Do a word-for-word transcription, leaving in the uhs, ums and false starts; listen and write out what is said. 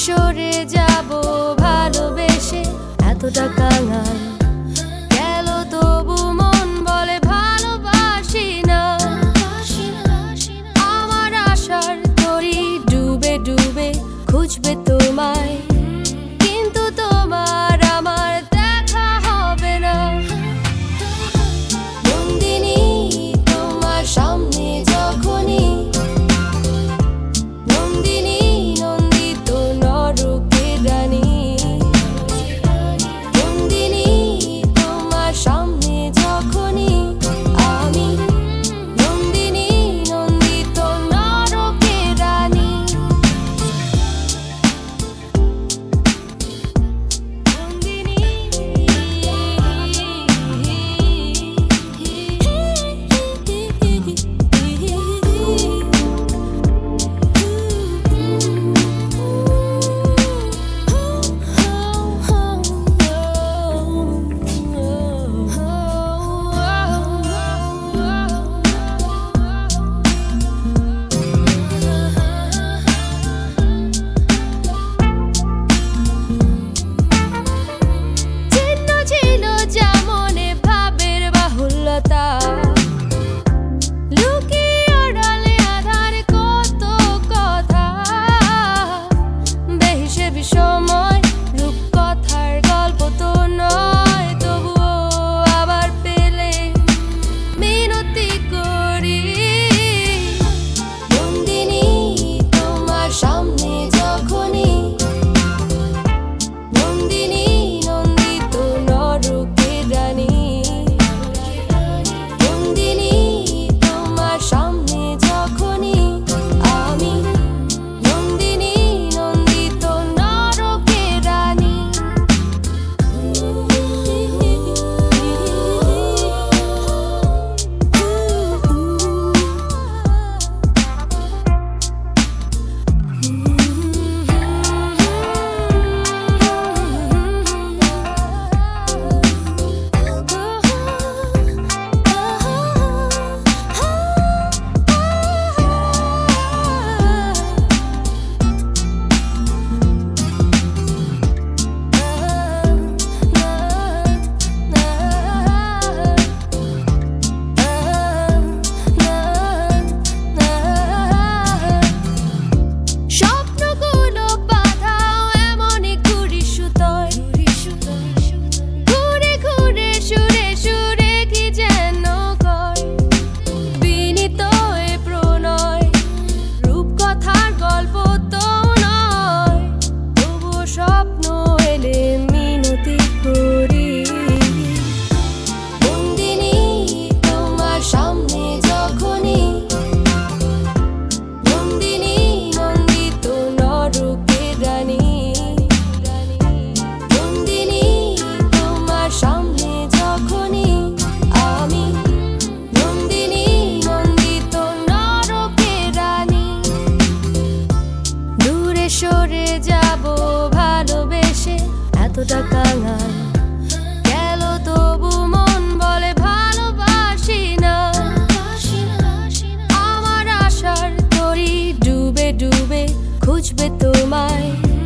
সরে যাব ভালোবেসে, এতটা কাঙাল গেল তবু মন বলে ভালোবাসি না। আমার আশার তরি ডুবে ডুবে খুঁজবে তোমায়, কিন্তু তোমার আমার দেখা হবে না। নন্দিনী তোমার সামনে যখনই, নন্দিনী নন্দিত নরকের রানী, নন্দিনী তোমার সামনে যখনই আমি, নন্দিনী নন্দিত নরকের রানী। সময় রূপকথার গল্প তো নয়, তবুও আবার পেলে মিনতি করি। নন্দিনী তোমার সামনে যখনই, নন্দিনী নন্দিত নরকের রানী, নন্দিনী তোমার সামনে যখনই আমি, নন্দিনী নন্দিত নরকের রানী। সরে যাব ভালোবেসে, এতটা কাঙাল গেল তবু মন বলে ভালোবাসি না। আমার আশার তরি ডুবে ডুবে খুঁজবে তোমায়।